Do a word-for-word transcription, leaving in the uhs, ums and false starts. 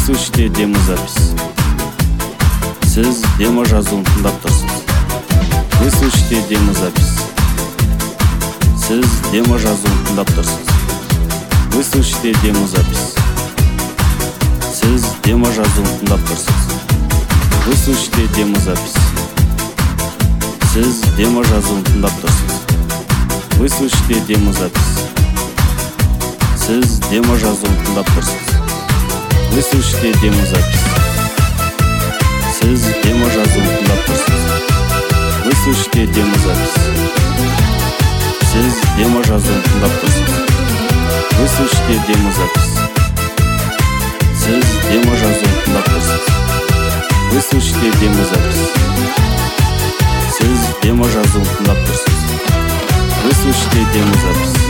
слышите демозапись. Сіз демо жазуын тыңдап тұрсыз. Вы слышите демозапись. Сіз демо жазуын тыңдап тұрсыз. Вы слышите демозапись. Сіз демо жазуын тыңдап тұрсыз. Вы слышите демозапись. Сіз демо жазуын тыңдап тұрсыз. Вы слышите демозапись. Сіз демо жазуын тыңдап тұрсыз. Вы слышите демозапись. Сіз демо жазуын тыңдап тұрсыз. Вы слышите демозапись. Сіз демо жазуын тыңдап тұрсыз. Вы слышите демозапись. Сіз демо жазуын тыңдап тұрсыз. Вы слышите демозапись. Сіз демо жазуын тыңдап тұрсыз. Вы слышите демозапись.